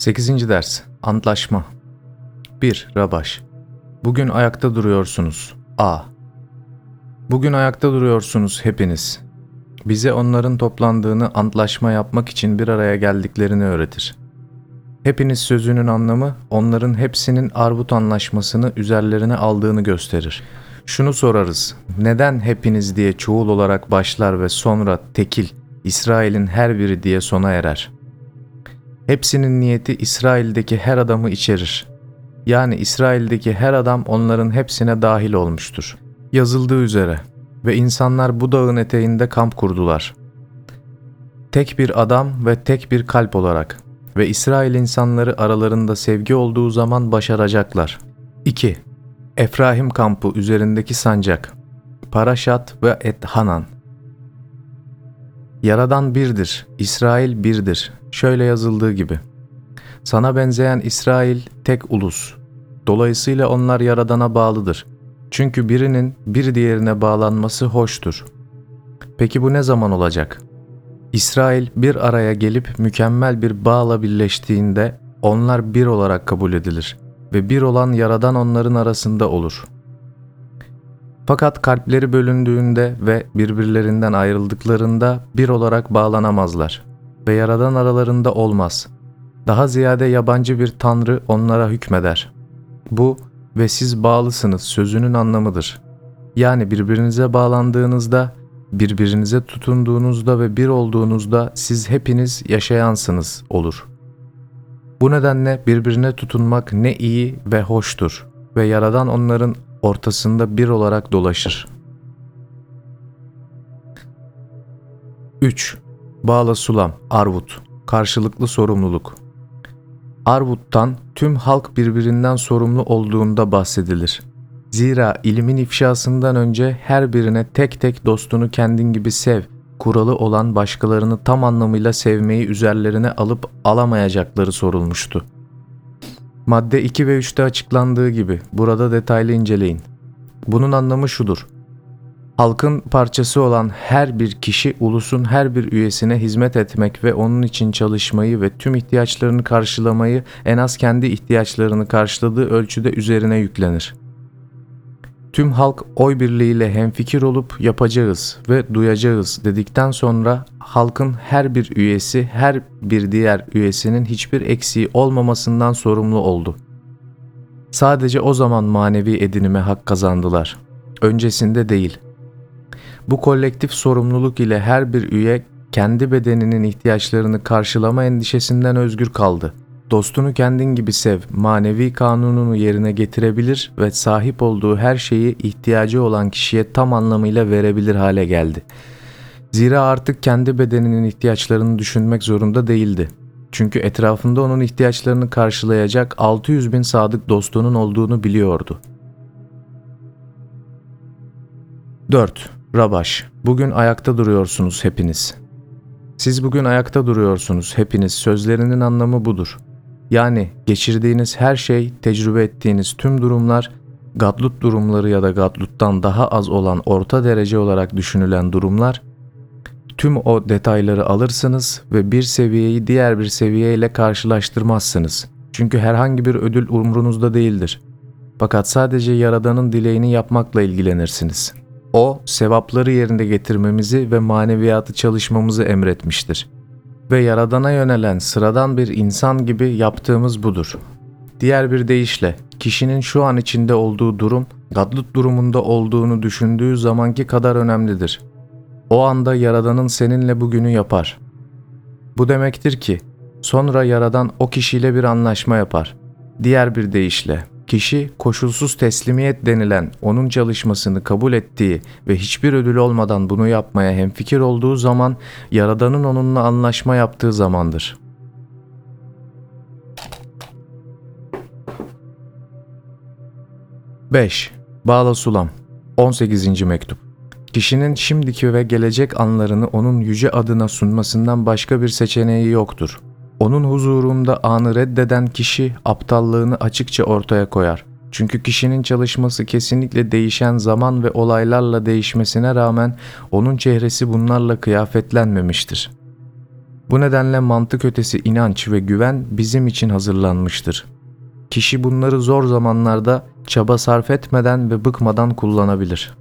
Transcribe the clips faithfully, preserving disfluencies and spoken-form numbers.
sekizinci ders. Antlaşma. bir. Rabaş. Bugün ayakta duruyorsunuz. A. Bugün ayakta duruyorsunuz hepiniz. Bize onların toplandığını antlaşma yapmak için bir araya geldiklerini öğretir. Hepiniz sözünün anlamı, onların hepsinin Arvut anlaşmasını üzerlerine aldığını gösterir. Şunu sorarız, neden hepiniz diye çoğul olarak başlar ve sonra tekil, İsrail'in her biri diye sona erer? Hepsinin niyeti İsrail'deki her adamı içerir. Yani İsrail'deki her adam onların hepsine dahil olmuştur. Yazıldığı üzere ve insanlar bu dağın eteğinde kamp kurdular. Tek bir adam ve tek bir kalp olarak ve İsrail insanları aralarında sevgi olduğu zaman başaracaklar. iki. Efraim kampı üzerindeki sancak, Paraşat ve Ethanan. Yaradan birdir, İsrail birdir. Şöyle yazıldığı gibi. Sana benzeyen İsrail tek ulus. Dolayısıyla onlar Yaradan'a bağlıdır. Çünkü birinin bir diğerine bağlanması hoştur. Peki bu ne zaman olacak? İsrail bir araya gelip mükemmel bir bağla birleştiğinde onlar bir olarak kabul edilir ve bir olan Yaradan onların arasında olur. Fakat kalpleri bölündüğünde ve birbirlerinden ayrıldıklarında bir olarak bağlanamazlar ve Yaradan aralarında olmaz. Daha ziyade yabancı bir tanrı onlara hükmeder. Bu ve siz bağlısınız sözünün anlamıdır. Yani birbirinize bağlandığınızda, birbirinize tutunduğunuzda ve bir olduğunuzda siz hepiniz yaşayansınız olur. Bu nedenle birbirine tutunmak ne iyi ve hoştur ve Yaradan onların ortasında bir olarak dolaşır. üç. Bağla sulam, Arvut, karşılıklı sorumluluk. Arvut'tan tüm halk birbirinden sorumlu olduğunda bahsedilir. Zira ilimin ifşasından önce her birine tek tek dostunu kendin gibi sev, kuralı olan başkalarını tam anlamıyla sevmeyi üzerlerine alıp alamayacakları sorulmuştu. Madde iki ve üçte açıklandığı gibi burada detaylı inceleyin. Bunun anlamı şudur. Halkın parçası olan her bir kişi ulusun her bir üyesine hizmet etmek ve onun için çalışmayı ve tüm ihtiyaçlarını karşılamayı en az kendi ihtiyaçlarını karşıladığı ölçüde üzerine yüklenir. Tüm halk oy birliğiyle hemfikir olup yapacağız ve duyacağız dedikten sonra halkın her bir üyesi her bir diğer üyesinin hiçbir eksiği olmamasından sorumlu oldu. Sadece o zaman manevi edinime hak kazandılar. Öncesinde değil. Bu kolektif sorumluluk ile her bir üye kendi bedeninin ihtiyaçlarını karşılama endişesinden özgür kaldı. Dostunu kendin gibi sev, manevi kanununu yerine getirebilir ve sahip olduğu her şeyi ihtiyacı olan kişiye tam anlamıyla verebilir hale geldi. Zira artık kendi bedeninin ihtiyaçlarını düşünmek zorunda değildi. Çünkü etrafında onun ihtiyaçlarını karşılayacak altı yüz bin sadık dostunun olduğunu biliyordu. dört. Rabaş. Bugün ayakta duruyorsunuz hepiniz. Siz bugün ayakta duruyorsunuz hepiniz sözlerinin anlamı budur. Yani geçirdiğiniz her şey, tecrübe ettiğiniz tüm durumlar, gadlut durumları ya da gadluttan daha az olan orta derece olarak düşünülen durumlar, tüm o detayları alırsınız ve bir seviyeyi diğer bir seviyeyle karşılaştırmazsınız. Çünkü herhangi bir ödül umrunuzda değildir. Fakat sadece Yaradan'ın dileğini yapmakla ilgilenirsiniz. O, sevapları yerine getirmemizi ve maneviyatı çalışmamızı emretmiştir. Ve Yaradan'a yönelen sıradan bir insan gibi yaptığımız budur. Diğer bir deyişle, kişinin şu an içinde olduğu durum, gadlut durumunda olduğunu düşündüğü zamanki kadar önemlidir. O anda Yaradan'ın seninle bugünü yapar. Bu demektir ki, sonra Yaradan o kişiyle bir anlaşma yapar. Diğer bir deyişle, kişi koşulsuz teslimiyet denilen onun çalışmasını kabul ettiği ve hiçbir ödül olmadan bunu yapmaya hemfikir olduğu zaman Yaradan'ın onunla anlaşma yaptığı zamandır. beş. Bağla sulam. on sekizinci mektup. Kişinin şimdiki ve gelecek anlarını onun yüce adına sunmasından başka bir seçeneği yoktur. Onun huzurunda anı reddeden kişi aptallığını açıkça ortaya koyar. Çünkü kişinin çalışması kesinlikle değişen zaman ve olaylarla değişmesine rağmen onun çehresi bunlarla kıyafetlenmemiştir. Bu nedenle mantık ötesi inanç ve güven bizim için hazırlanmıştır. Kişi bunları zor zamanlarda çaba sarf etmeden ve bıkmadan kullanabilir.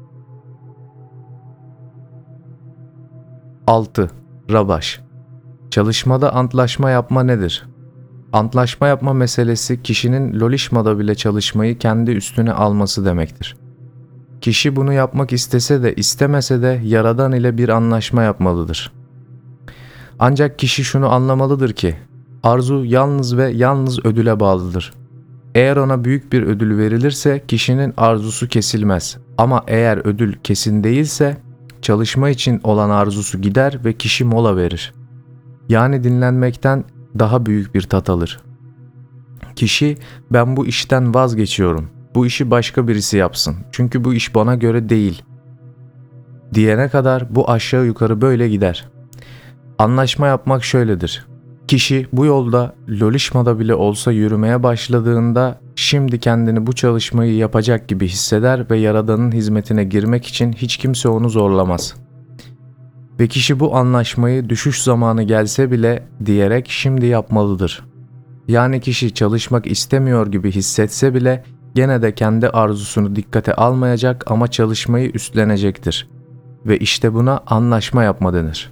altı. Rabaş. Çalışmada antlaşma yapma nedir? Antlaşma yapma meselesi kişinin lolişmada bile çalışmayı kendi üstüne alması demektir. Kişi bunu yapmak istese de istemese de Yaradan ile bir anlaşma yapmalıdır. Ancak kişi şunu anlamalıdır ki, arzu yalnız ve yalnız ödüle bağlıdır. Eğer ona büyük bir ödül verilirse kişinin arzusu kesilmez. Ama eğer ödül kesin değilse, çalışma için olan arzusu gider ve kişi mola verir. Yani dinlenmekten daha büyük bir tat alır. Kişi, ben bu işten vazgeçiyorum, bu işi başka birisi yapsın, çünkü bu iş bana göre değil, diyene kadar bu aşağı yukarı böyle gider. Anlaşma yapmak şöyledir. Kişi bu yolda lolişmada bile olsa yürümeye başladığında şimdi kendini bu çalışmayı yapacak gibi hisseder ve Yaradan'ın hizmetine girmek için hiç kimse onu zorlamaz. Ve kişi bu anlaşmayı düşüş zamanı gelse bile diyerek şimdi yapmalıdır. Yani kişi çalışmak istemiyor gibi hissetse bile gene de kendi arzusunu dikkate almayacak ama çalışmayı üstlenecektir. Ve işte buna anlaşma yapma denir.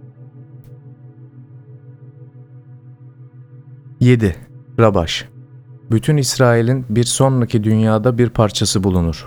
yedi. Rabaş. Bütün İsrail'in bir sonraki dünyada bir parçası bulunur.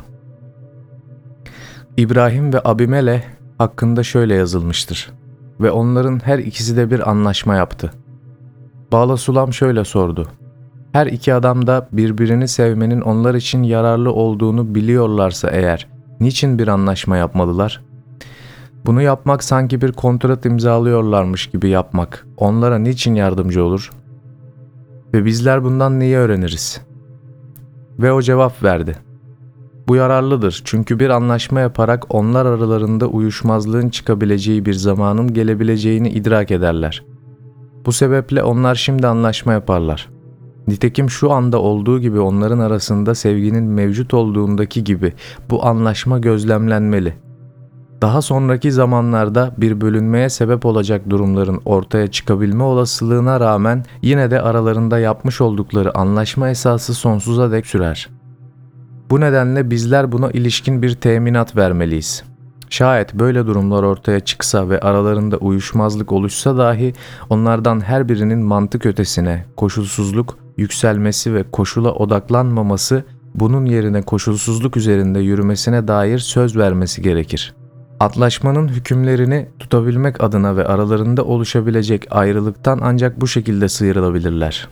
İbrahim ve Abimeleh hakkında şöyle yazılmıştır. Ve onların her ikisi de bir anlaşma yaptı. Bağla Sulam şöyle sordu. Her iki adam da birbirini sevmenin onlar için yararlı olduğunu biliyorlarsa eğer, niçin bir anlaşma yapmalılar? Bunu yapmak sanki bir kontrat imzalıyorlarmış gibi yapmak, onlara niçin yardımcı olur? Ve bizler bundan neyi öğreniriz? Ve o cevap verdi. Bu yararlıdır çünkü bir anlaşma yaparak onlar aralarında uyuşmazlığın çıkabileceği bir zamanın gelebileceğini idrak ederler. Bu sebeple onlar şimdi anlaşma yaparlar. Nitekim şu anda olduğu gibi onların arasında sevginin mevcut olduğundaki gibi bu anlaşma gözlemlenmeli. Daha sonraki zamanlarda bir bölünmeye sebep olacak durumların ortaya çıkabilme olasılığına rağmen yine de aralarında yapmış oldukları anlaşma esası sonsuza dek sürer. Bu nedenle bizler buna ilişkin bir teminat vermeliyiz. Şayet böyle durumlar ortaya çıksa ve aralarında uyuşmazlık oluşsa dahi onlardan her birinin mantık ötesine, koşulsuzluk, yükselmesi ve koşula odaklanmaması, bunun yerine koşulsuzluk üzerinde yürümesine dair söz vermesi gerekir. Antlaşmanın hükümlerini tutabilmek adına ve aralarında oluşabilecek ayrılıktan ancak bu şekilde sıyrılabilirler.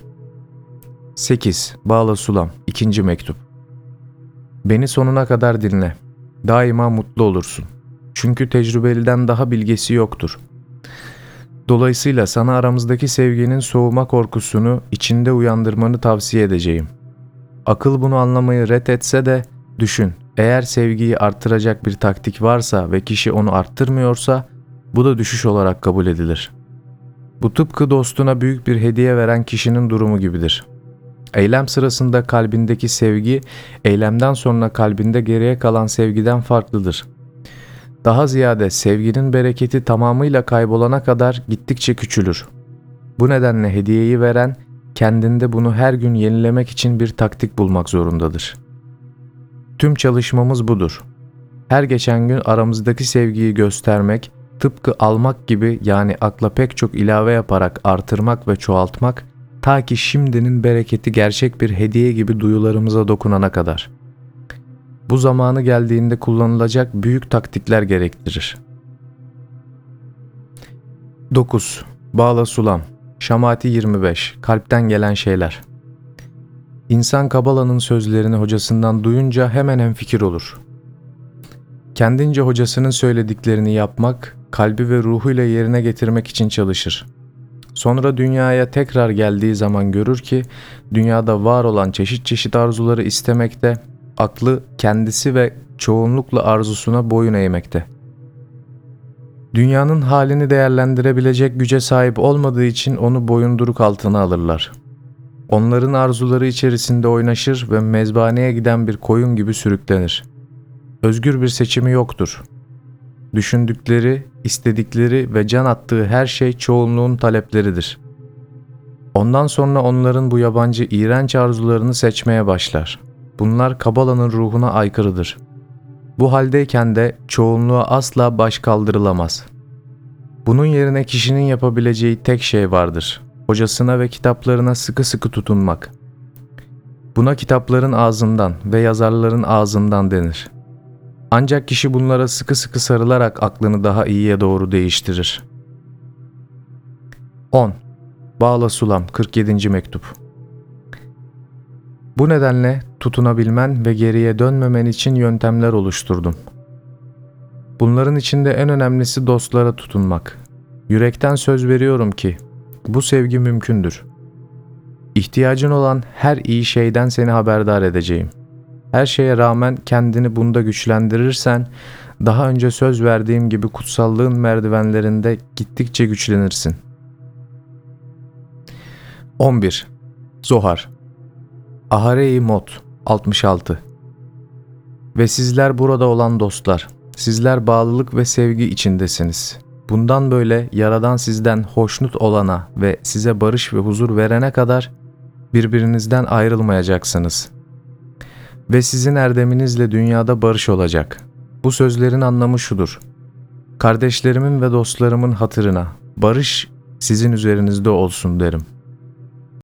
sekiz. Bağla Sulam. İkinci mektup. Beni sonuna kadar dinle. Daima mutlu olursun. Çünkü tecrübeliden daha bilgesi yoktur. Dolayısıyla sana aramızdaki sevginin soğuma korkusunu içinde uyandırmanı tavsiye edeceğim. Akıl bunu anlamayı ret etse de düşün. Eğer sevgiyi arttıracak bir taktik varsa ve kişi onu arttırmıyorsa, bu da düşüş olarak kabul edilir. Bu tıpkı dostuna büyük bir hediye veren kişinin durumu gibidir. Eylem sırasında kalbindeki sevgi, eylemden sonra kalbinde geriye kalan sevgiden farklıdır. Daha ziyade sevginin bereketi tamamıyla kaybolana kadar gittikçe küçülür. Bu nedenle hediyeyi veren, kendinde bunu her gün yenilemek için bir taktik bulmak zorundadır. Tüm çalışmamız budur. Her geçen gün aramızdaki sevgiyi göstermek, tıpkı almak gibi, yani akla pek çok ilave yaparak artırmak ve çoğaltmak, ta ki şimdinin bereketi gerçek bir hediye gibi duyularımıza dokunana kadar. Bu zamanı geldiğinde kullanılacak büyük taktikler gerektirir. dokuz. Bağla Sulam. Şamati yirmi beş. Kalpten gelen şeyler. İnsan Kabala'nın sözlerini hocasından duyunca hemen hemfikir olur. Kendince hocasının söylediklerini yapmak, kalbi ve ruhuyla yerine getirmek için çalışır. Sonra dünyaya tekrar geldiği zaman görür ki, dünyada var olan çeşit çeşit arzuları istemekte, aklı kendisi ve çoğunlukla arzusuna boyun eğmekte. Dünyanın halini değerlendirebilecek güce sahip olmadığı için onu boyunduruk altına alırlar. Onların arzuları içerisinde oynaşır ve mezbaneye giden bir koyun gibi sürüklenir. Özgür bir seçimi yoktur. düşündükleri, istedikleri ve can attığı her şey çoğunluğun talepleridir. Ondan sonra onların bu yabancı iğrenç arzularını seçmeye başlar. Bunlar Kabala'nın ruhuna aykırıdır. Bu haldeyken de çoğunluğa asla baş kaldırılamaz. Bunun yerine kişinin yapabileceği tek şey vardır. Hocasına ve kitaplarına sıkı sıkı tutunmak. Buna kitapların ağzından ve yazarların ağzından denir. Ancak kişi bunlara sıkı sıkı sarılarak aklını daha iyiye doğru değiştirir. on. Bağla Sulam kırk yedinci mektup. Bu nedenle tutunabilmen ve geriye dönmemen için yöntemler oluşturdum. Bunların içinde en önemlisi dostlara tutunmak. Yürekten söz veriyorum ki bu sevgi mümkündür. İhtiyacın olan her iyi şeyden seni haberdar edeceğim. Her şeye rağmen kendini bunda güçlendirirsen, daha önce söz verdiğim gibi kutsallığın merdivenlerinde gittikçe güçlenirsin. on bir. Zohar Ahare-i Mot altmış altı. Ve sizler burada olan dostlar, sizler bağlılık ve sevgi içindesiniz. Bundan böyle Yaradan sizden hoşnut olana ve size barış ve huzur verene kadar birbirinizden ayrılmayacaksınız. Ve sizin erdeminizle dünyada barış olacak. Bu sözlerin anlamı şudur: kardeşlerimin ve dostlarımın hatırına barış sizin üzerinizde olsun derim.